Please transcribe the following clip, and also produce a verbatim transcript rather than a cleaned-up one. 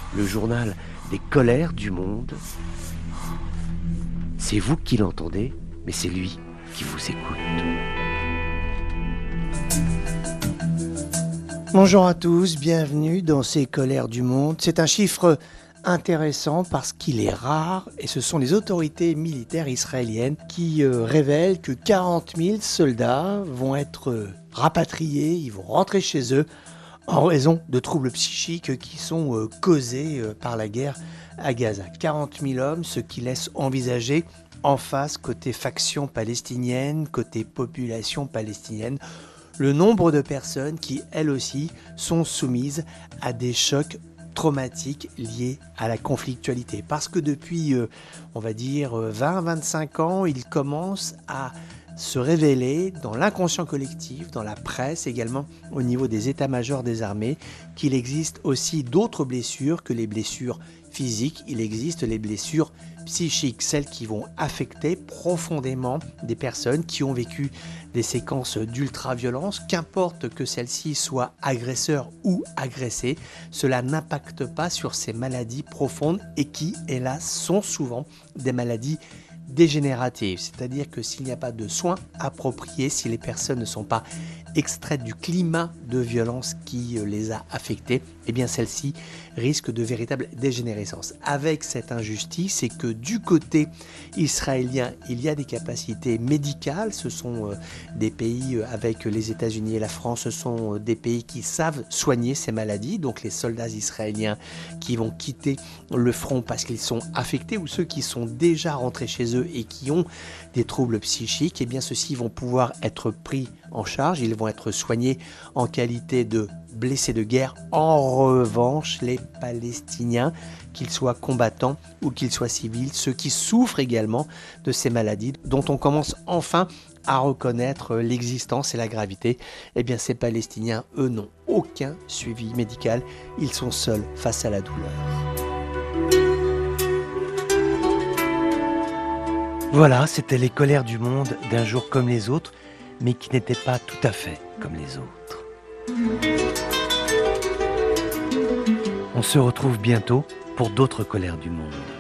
le journal des colères du monde. C'est vous qui l'entendez, mais c'est lui qui vous écoute. Bonjour à tous, bienvenue dans ces colères du monde. C'est un chiffre intéressant parce qu'il est rare et ce sont les autorités militaires israéliennes qui euh, révèlent que quarante mille soldats vont être euh, rapatriés, ils vont rentrer chez eux en raison de troubles psychiques qui sont euh, causés euh, par la guerre à Gaza. quarante mille hommes, ce qui laisse envisager en face, côté faction palestinienne, côté population palestinienne, le nombre de personnes qui, elles aussi, sont soumises à des chocs traumatiques liés à la conflictualité. Parce que depuis, euh, on va dire, vingt à vingt-cinq ans, il commence à se révéler dans l'inconscient collectif, dans la presse, également au niveau des états-majors des armées, qu'il existe aussi d'autres blessures que les blessures physiques. Il existe les blessures psychiques, celles qui vont affecter profondément des personnes qui ont vécu des séquences d'ultra-violence, qu'importe que celles-ci soient agresseurs ou agressés, cela n'impacte pas sur ces maladies profondes et qui, hélas, sont souvent des maladies dégénératives. C'est-à-dire que s'il n'y a pas de soins appropriés, si les personnes ne sont pas extraites du climat de violence qui les a affectées, eh bien celles-ci risquent de véritable dégénérescence. Avec cette injustice, c'est que du côté israélien, il y a des capacités médicales. Ce sont des pays avec les États-Unis et la France, ce sont des pays qui savent soigner ces maladies. Donc les soldats israéliens qui vont quitter le front parce qu'ils sont affectés ou ceux qui sont déjà rentrés chez eux et qui ont des troubles psychiques, eh bien ceux-ci vont pouvoir être pris en charge, ils vont être soignés en qualité de blessés de guerre. En revanche, les Palestiniens, qu'ils soient combattants ou qu'ils soient civils, ceux qui souffrent également de ces maladies, dont on commence enfin à reconnaître l'existence et la gravité, eh bien ces Palestiniens, eux, n'ont aucun suivi médical, ils sont seuls face à la douleur. Voilà, c'était les colères du monde d'un jour comme les autres, mais qui n'étaient pas tout à fait comme les autres. On se retrouve bientôt pour d'autres colères du monde.